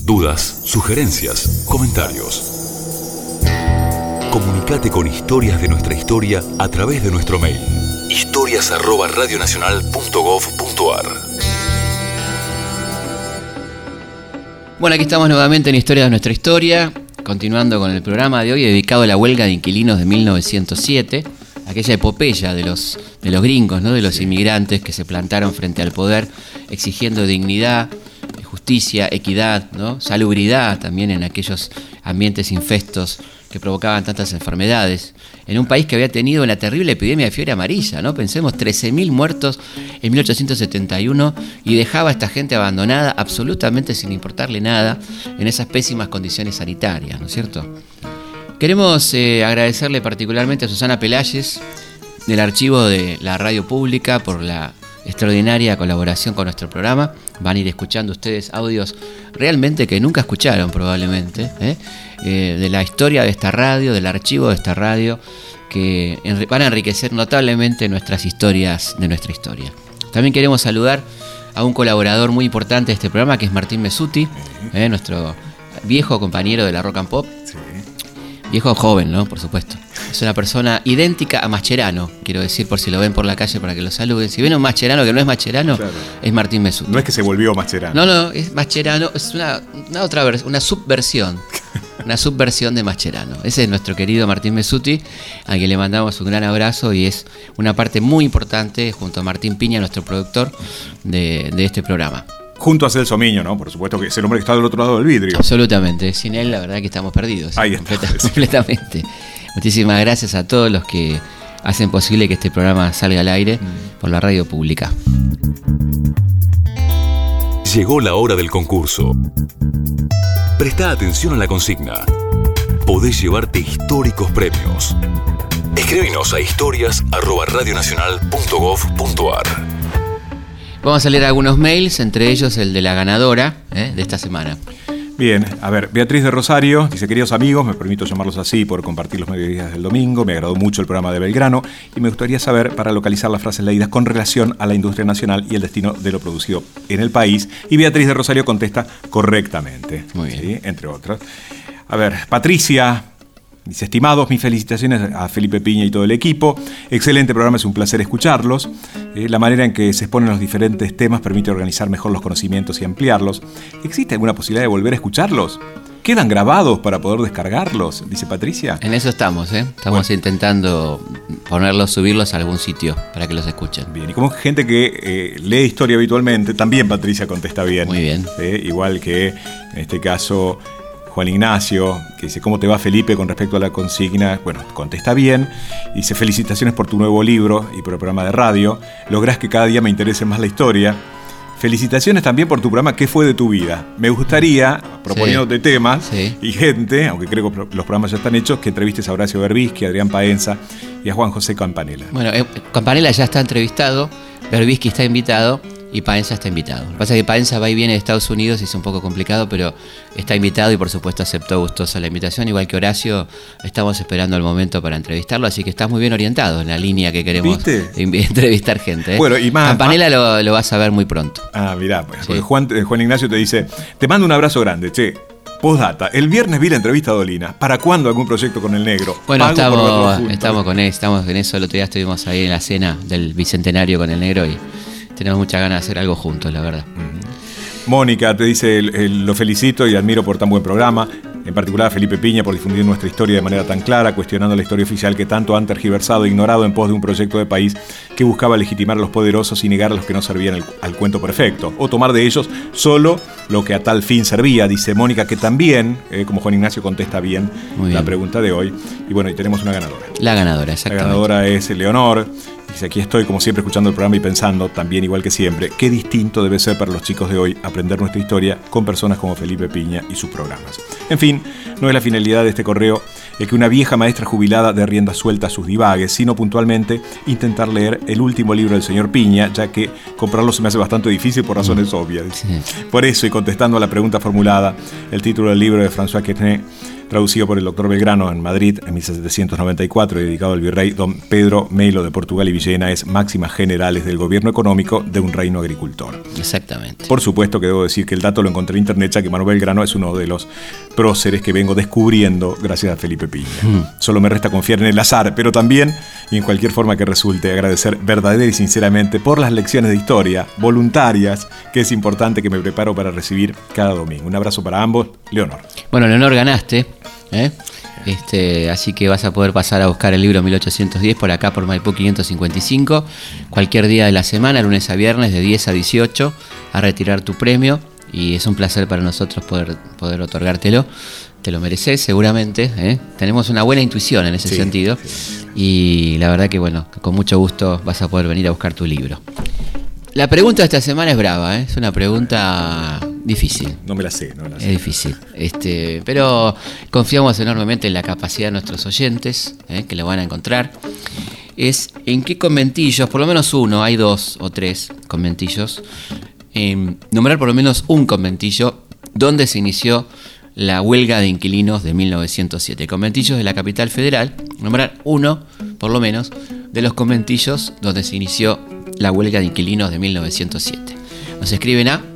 dudas, sugerencias, comentarios. Comunicate con Historias de Nuestra Historia a través de nuestro mail: historias@radionacional.gov.ar. Bueno, aquí estamos nuevamente en Historias de Nuestra Historia, continuando con el programa de hoy dedicado a la huelga de inquilinos de 1907, aquella epopeya de los gringos, ¿no? De los inmigrantes que se plantaron frente al poder exigiendo dignidad, justicia, equidad, ¿no? Salubridad también en aquellos ambientes infestos que provocaban tantas enfermedades, en un país que había tenido una terrible epidemia de fiebre amarilla, ¿no? Pensemos, 13.000 muertos en 1871 y dejaba a esta gente abandonada absolutamente sin importarle nada en esas pésimas condiciones sanitarias, ¿no es cierto? Queremos agradecerle particularmente a Susana Pelayes del archivo de la radio pública por la extraordinaria colaboración con nuestro programa. Van a ir escuchando ustedes audios realmente que nunca escucharon probablemente, de la historia de esta radio, del archivo de esta radio, que van a enriquecer notablemente nuestras historias de nuestra historia. También queremos saludar a un colaborador muy importante de este programa, que es Martín Mesuti, nuestro viejo compañero de la Rock and Pop. Sí. Viejo joven, ¿no? Por supuesto. Es una persona idéntica a Mascherano, quiero decir, por si lo ven por la calle para que lo saluden. Si ven un Mascherano que no es Mascherano, claro, es Martín Mesuti. No es que se volvió Mascherano. No, es Mascherano, es una otra versión, una subversión. Una subversión de Mascherano. Ese es nuestro querido Martín Mesuti, a quien le mandamos un gran abrazo y es una parte muy importante, junto a Martín Piña, nuestro productor, de este programa. Junto a Celso Miño, ¿no? Por supuesto, que es el hombre que está del otro lado del vidrio. Absolutamente. Sin él, la verdad que estamos perdidos. Ahí está. Completamente. Muchísimas gracias a todos los que hacen posible que este programa salga al aire por la radio pública. Llegó la hora del concurso. Presta atención a la consigna. Podés llevarte históricos premios. Escríbenos a historias@radionacional.gov.ar. Vamos a leer algunos mails, entre ellos el de la ganadora de esta semana. Bien, a ver, Beatriz de Rosario dice: queridos amigos, me permito llamarlos así por compartir los mediodías del domingo, me agradó mucho el programa de Belgrano y me gustaría saber, para localizar las frases leídas con relación a la industria nacional y el destino de lo producido en el país. Y Beatriz de Rosario contesta correctamente. Muy bien. ¿Sí? Entre otras. A ver, Patricia dice: estimados, mis felicitaciones a Felipe Piña y todo el equipo. Excelente programa, es un placer escucharlos. La manera en que se exponen los diferentes temas permite organizar mejor los conocimientos y ampliarlos. ¿Existe alguna posibilidad de volver a escucharlos? ¿Quedan grabados para poder descargarlos? Dice Patricia. En eso estamos, Estamos intentando subirlos a algún sitio para que los escuchen. Bien, y como gente que lee historia habitualmente, también Patricia contesta bien. Muy bien. Igual que, en este caso, Juan Ignacio, que dice: ¿cómo te va, Felipe, con respecto a la consigna? Bueno, contesta bien. Dice: felicitaciones por tu nuevo libro y por el programa de radio. Lográs que cada día me interese más la historia. Felicitaciones también por tu programa ¿Qué fue de tu vida? Me gustaría, proponiéndote temas y gente, aunque creo que los programas ya están hechos, que entrevistes a Horacio Berbisky, a Adrián Paenza y a Juan José Campanella. Bueno, Campanella ya está entrevistado, Berbisky está invitado y Paenza está invitado. Lo que pasa es que Paenza va y viene de Estados Unidos y es un poco complicado, pero está invitado y por supuesto aceptó gustosa la invitación. Igual que Horacio, estamos esperando el momento para entrevistarlo, así que estás muy bien orientado en la línea que queremos entrevistar gente. Bueno, y más. Campanella lo vas a ver muy pronto. Ah, mirá, porque Juan Ignacio te dice: te mando un abrazo grande, che. Postdata, el viernes vi la entrevista a Dolina. ¿Para cuándo algún proyecto con el negro? Bueno, estamos con él, estamos en eso. El otro día estuvimos ahí en la cena del bicentenario con el negro y tenemos muchas ganas de hacer algo juntos, la verdad. Mónica te dice: lo felicito y admiro por tan buen programa. En particular a Felipe Piña por difundir nuestra historia de manera tan clara, cuestionando la historia oficial que tanto han tergiversado e ignorado en pos de un proyecto de país que buscaba legitimar a los poderosos y negar a los que no servían al cuento perfecto, o tomar de ellos solo lo que a tal fin servía. Dice Mónica, que también, como Juan Ignacio contesta bien la pregunta de hoy. Y bueno, y tenemos una ganadora. La ganadora, exactamente. La ganadora es Leonor. Dice: aquí estoy como siempre escuchando el programa y pensando, también igual que siempre, qué distinto debe ser para los chicos de hoy aprender nuestra historia con personas como Felipe Piña y sus programas. En fin, no es la finalidad de este correo que una vieja maestra jubilada dé rienda suelta a sus divagues, sino puntualmente intentar leer el último libro del señor Piña, ya que comprarlo se me hace bastante difícil por razones obvias. Sí. Por eso, y contestando a la pregunta formulada, el título del libro de François Quesnay traducido por el doctor Belgrano en Madrid en 1794 y dedicado al virrey don Pedro Melo de Portugal y Villena, es Máximas Generales del Gobierno Económico de un Reino Agricultor. Exactamente. Por supuesto que debo decir que el dato lo encontré en internet, ya que Manuel Belgrano es uno de los próceres que vengo descubriendo gracias a Felipe Piña. Solo me resta confiar en el azar, pero también, y en cualquier forma que resulte, agradecer verdadera y sinceramente por las lecciones de historia voluntarias, que es importante, que me preparo para recibir cada domingo. Un abrazo para ambos. Leonor. Bueno, Leonor, ganaste, ¿eh? Así que vas a poder pasar a buscar el libro 1810 por acá, por Maipú 555, cualquier día de la semana, lunes a viernes, de 10 a 18, a retirar tu premio. Y es un placer para nosotros poder otorgártelo. Te lo mereces seguramente, ¿eh? Tenemos una buena intuición en ese sentido. Sí. Y la verdad que, bueno, con mucho gusto vas a poder venir a buscar tu libro. La pregunta de esta semana es brava, ¿eh? Es una pregunta difícil. No me la sé. Es difícil. Pero confiamos enormemente en la capacidad de nuestros oyentes, que lo van a encontrar. Es en qué conventillos, por lo menos uno, hay 2 o 3 conventillos, nombrar por lo menos un conventillo donde se inició la huelga de inquilinos de 1907. Conventillos de la capital federal, nombrar uno, por lo menos, de los conventillos donde se inició la huelga de inquilinos de 1907. Nos escriben a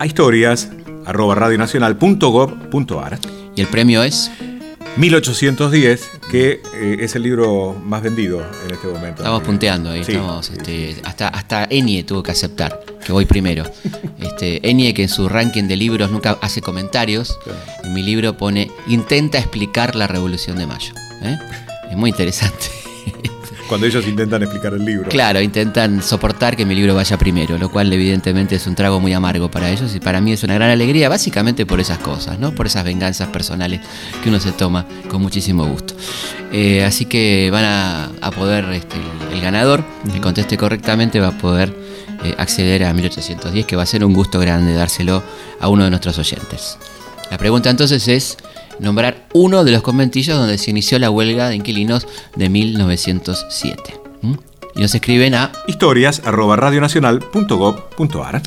historias@radionacional.gov.ar. Y el premio es 1810, que es el libro más vendido en este momento. Estamos punteando ahí, sí. Hasta Enie tuvo que aceptar que voy primero. Enie, que en su ranking de libros nunca hace comentarios, claro. En mi libro pone: intenta explicar la Revolución de Mayo. Es muy interesante. Cuando ellos intentan explicar el libro. Claro, intentan soportar que mi libro vaya primero, lo cual evidentemente es un trago muy amargo para ellos, y para mí es una gran alegría, básicamente por esas cosas, ¿no? Por esas venganzas personales que uno se toma con muchísimo gusto. Así que van a poder, el ganador que conteste correctamente va a poder acceder a 1810, que va a ser un gusto grande dárselo a uno de nuestros oyentes. La pregunta entonces es nombrar uno de los conventillos donde se inició la huelga de inquilinos de 1907. Y nos escriben a historias@radionacional.gov.ar.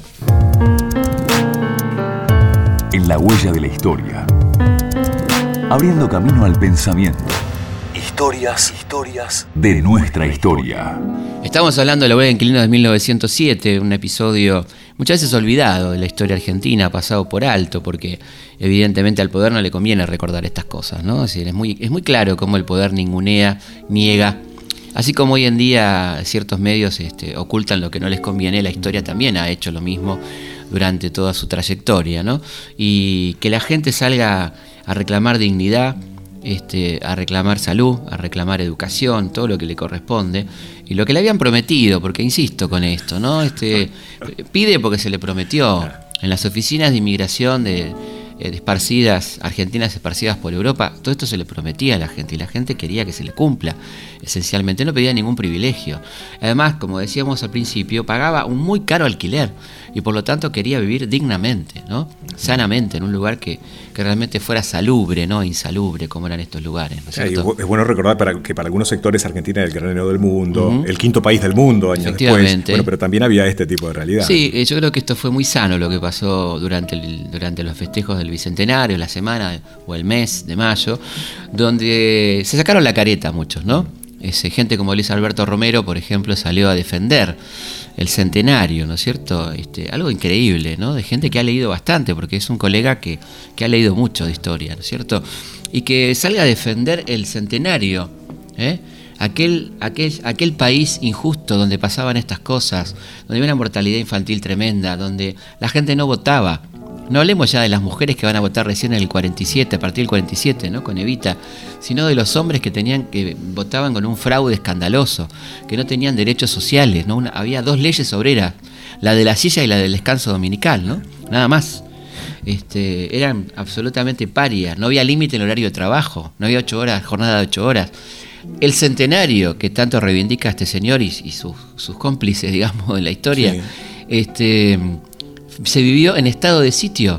En la huella de la historia, abriendo camino al pensamiento. Historias de nuestra historia. Estamos hablando de la huelga de inquilinos de 1907, un episodio muchas veces olvidado de la historia argentina, pasado por alto, porque evidentemente al poder no le conviene recordar estas cosas, ¿no? Es decir, es muy claro cómo el poder ningunea, niega. Así como hoy en día ciertos medios ocultan lo que no les conviene, la historia también ha hecho lo mismo durante toda su trayectoria, ¿no? Y que la gente salga a reclamar dignidad, a reclamar salud, a reclamar educación, todo lo que le corresponde, y lo que le habían prometido, porque insisto con esto, ¿no? Pide porque se le prometió. En las oficinas de inmigración argentinas esparcidas por Europa, todo esto se le prometía a la gente, y la gente quería que se le cumpla. Esencialmente no pedía ningún privilegio. Además, como decíamos al principio, pagaba un muy caro alquiler, y por lo tanto quería vivir dignamente, ¿no? Sanamente, en un lugar que realmente fuera salubre, no insalubre, como eran estos lugares, ¿no es cierto? Es bueno recordar que para algunos sectores Argentina era el granero del mundo, el quinto país del mundo años después. Bueno, pero también había este tipo de realidad. Sí, yo creo que esto fue muy sano lo que pasó durante los festejos del Bicentenario, la semana o el mes de mayo, donde se sacaron la careta muchos, ¿no? Gente como Luis Alberto Romero, por ejemplo, salió a defender el centenario, ¿no es cierto? Algo increíble, ¿no? De gente que ha leído bastante, porque es un colega que ha leído mucho de historia, ¿no es cierto? Y que salga a defender el centenario, aquel país injusto donde pasaban estas cosas, donde había una mortalidad infantil tremenda, donde la gente no votaba. No hablemos ya de las mujeres que van a votar recién en el 47, a partir del 47, ¿no? Con Evita, sino de los hombres que votaban con un fraude escandaloso, que no tenían derechos sociales, ¿no? Había 2 leyes obreras, la de la silla y la del descanso dominical, ¿no? Nada más. Eran absolutamente parias, no había límite en el horario de trabajo, no había 8 horas, jornada de 8 horas. El centenario que tanto reivindica este señor y sus cómplices, digamos, en la historia, sí. Se vivió en estado de sitio,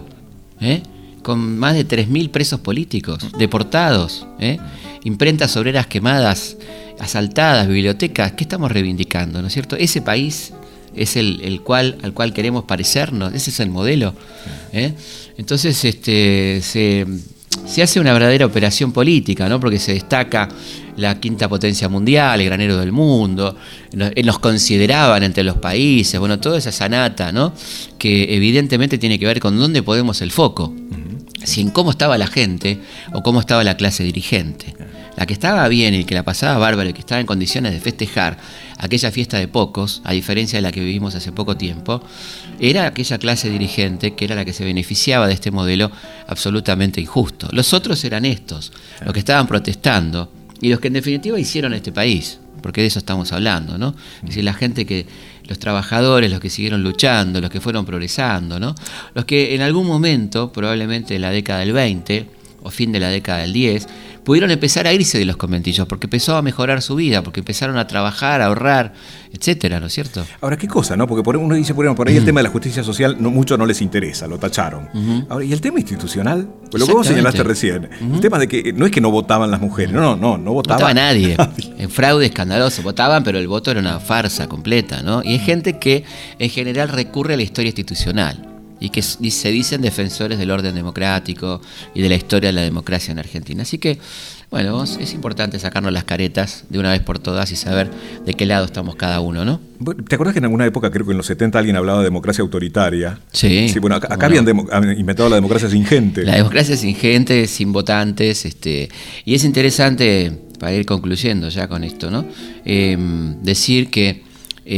con más de 3.000 presos políticos, deportados, imprentas obreras quemadas, asaltadas, bibliotecas. ¿Qué estamos reivindicando, no es cierto? Ese país es al cual queremos parecernos, ese es el modelo. Entonces se se hace una verdadera operación política, ¿no? Porque se destaca la quinta potencia mundial, el granero del mundo, nos consideraban entre los países, bueno, toda esa sanata, ¿no? Que evidentemente tiene que ver con dónde ponemos el foco, si en cómo estaba la gente o cómo estaba la clase dirigente. La que estaba bien y que la pasaba bárbaro y que estaba en condiciones de festejar aquella fiesta de pocos, a diferencia de la que vivimos hace poco tiempo, era aquella clase dirigente que era la que se beneficiaba de este modelo absolutamente injusto. Los otros eran estos, los que estaban protestando y los que en definitiva hicieron este país, porque de eso estamos hablando, ¿no? Es decir, la gente que, los trabajadores, los que siguieron luchando, los que fueron progresando, ¿no? Los que en algún momento, probablemente en la década del 20 o fin de la década del 10, pudieron empezar a irse de los conventillos porque empezó a mejorar su vida, porque empezaron a trabajar, a ahorrar, etcétera, ¿no es cierto? Ahora, ¿qué cosa, no? Porque uno dice, por ahí el tema de la justicia social mucho no les interesa, lo tacharon. Ahora, ¿y el tema institucional? Pues lo que vos señalaste recién, el tema de que no es que no votaban las mujeres, no votaba nadie. En fraude escandaloso votaban, pero el voto era una farsa completa, ¿no? Y hay gente que en general recurre a la historia institucional y que se dicen defensores del orden democrático y de la historia de la democracia en Argentina. Así que, bueno, es importante sacarnos las caretas de una vez por todas y saber de qué lado estamos cada uno, ¿no? ¿Te acuerdas que en alguna época, creo que en los 70, alguien hablaba de democracia autoritaria? Sí. Bueno, acá habían inventado la democracia sin gente. La democracia sin gente, sin votantes, y es interesante, para ir concluyendo ya con esto, ¿no? Decir que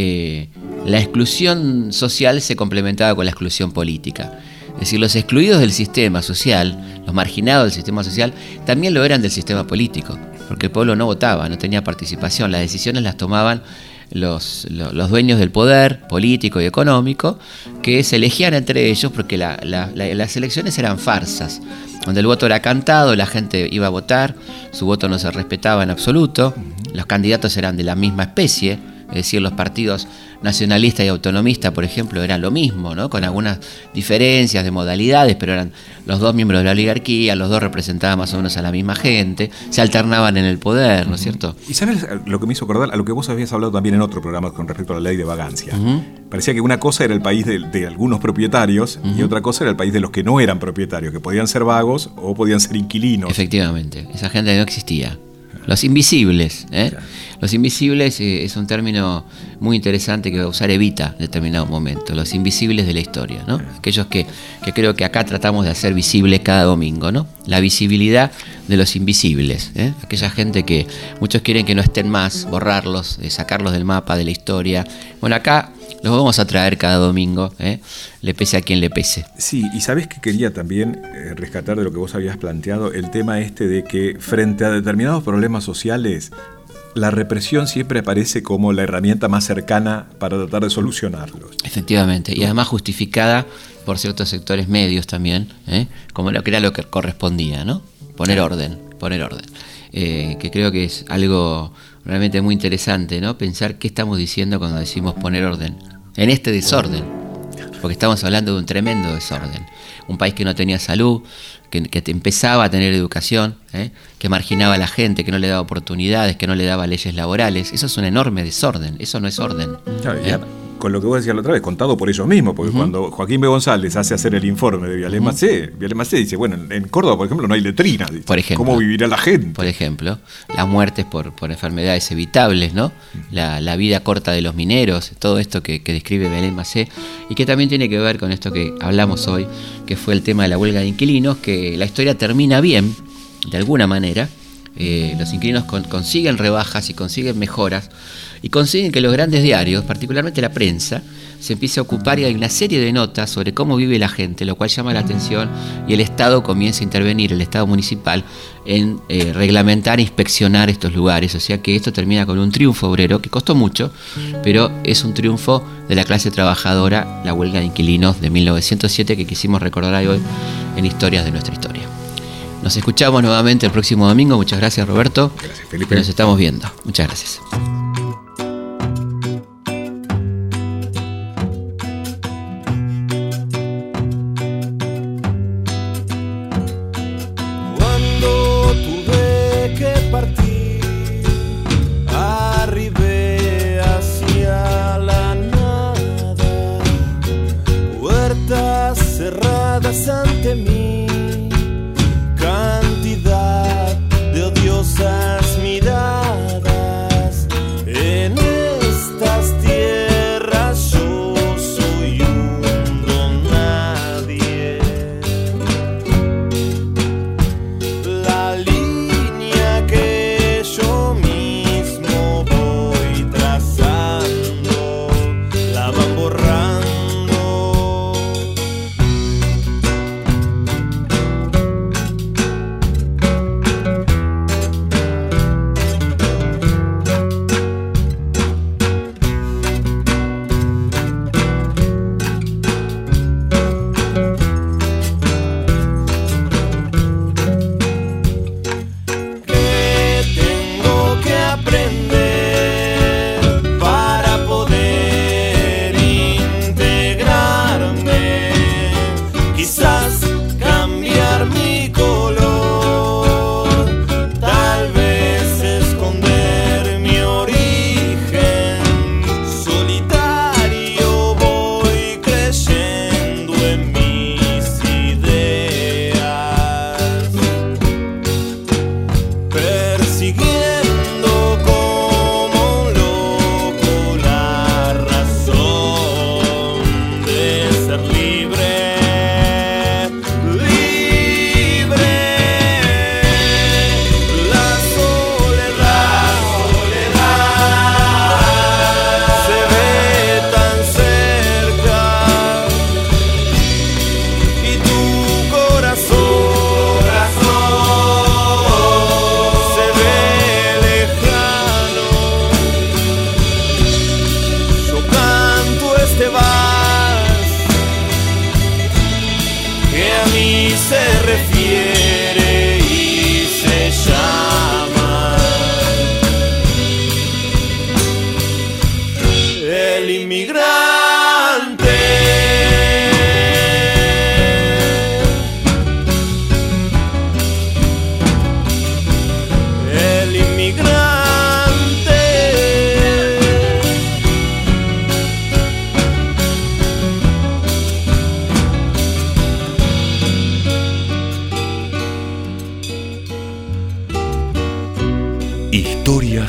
la exclusión social se complementaba con la exclusión política. Es decir, los excluidos del sistema social, los marginados del sistema social, también lo eran del sistema político, porque el pueblo no votaba, no tenía participación, las decisiones las tomaban los dueños del poder político y económico, que se elegían entre ellos porque las elecciones eran farsas, donde el voto era cantado, la gente iba a votar, su voto no se respetaba en absoluto, los candidatos eran de la misma especie. Es decir, los partidos nacionalistas y autonomistas, por ejemplo, eran lo mismo, ¿no? Con algunas diferencias de modalidades, pero eran los dos miembros de la oligarquía, los dos representaban más o menos a la misma gente, se alternaban en el poder, ¿no es cierto? ¿Y sabes lo que me hizo acordar? A lo que vos habías hablado también en otro programa con respecto a la ley de vagancia. Parecía que una cosa era el país de algunos propietarios y otra cosa era el país de los que no eran propietarios, que podían ser vagos o podían ser inquilinos. Efectivamente, esa gente no existía. Los invisibles, Claro. Los invisibles es un término muy interesante que va a usar Evita en determinado momento. Los invisibles de la historia, ¿no? Aquellos que creo que acá tratamos de hacer visibles cada domingo, ¿no? La visibilidad de los invisibles, Aquella gente que muchos quieren que no estén más, borrarlos, sacarlos del mapa de la historia. Bueno, acá los vamos a traer cada domingo, le pese a quien le pese. Sí, y sabés que quería también rescatar de lo que vos habías planteado, el tema de que frente a determinados problemas sociales, la represión siempre aparece como la herramienta más cercana para tratar de solucionarlos. Efectivamente, y además justificada por ciertos sectores medios también, como lo que era lo que correspondía, ¿no? Poner orden. Que creo que es algo realmente muy interesante, ¿no? Pensar qué estamos diciendo cuando decimos poner orden en este desorden, porque estamos hablando de un tremendo desorden. Un país que no tenía salud, que empezaba a tener educación, que marginaba a la gente, que no le daba oportunidades, que no le daba leyes laborales. Eso es un enorme desorden, eso no es orden. Con lo que vos decías la otra vez, contado por ellos mismos, porque cuando Joaquín B. González hace hacer el informe de Viallet Macé dice, bueno, en Córdoba, por ejemplo, no hay letrina. Dice, por ejemplo, ¿cómo vivirá la gente? Por ejemplo, las muertes por enfermedades evitables, ¿no? La vida corta de los mineros, todo esto que describe Viallet Macé, y que también tiene que ver con esto que hablamos hoy, que fue el tema de la huelga de inquilinos, que la historia termina bien, de alguna manera. Los inquilinos consiguen rebajas y consiguen mejoras y consiguen que los grandes diarios, particularmente la prensa, se empiece a ocupar y hay una serie de notas sobre cómo vive la gente, lo cual llama la atención y el Estado comienza a intervenir, el Estado municipal, en reglamentar e inspeccionar estos lugares. O sea que esto termina con un triunfo obrero que costó mucho, pero es un triunfo de la clase trabajadora, la huelga de inquilinos de 1907 que quisimos recordar hoy en Historias de nuestra historia. Nos escuchamos nuevamente el próximo domingo. Muchas gracias, Roberto. Gracias, Felipe. Nos estamos viendo. Muchas gracias. Cuando tuve que partir, arribé hacia la nada, puertas cerradas ante mí.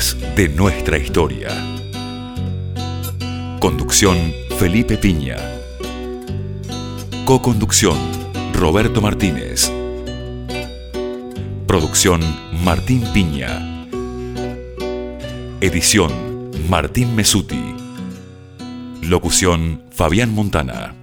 Días de nuestra historia. Conducción Felipe Piña. Coconducción Roberto Martínez. Producción Martín Piña. Edición Martín Mesuti. Locución Fabián Montana.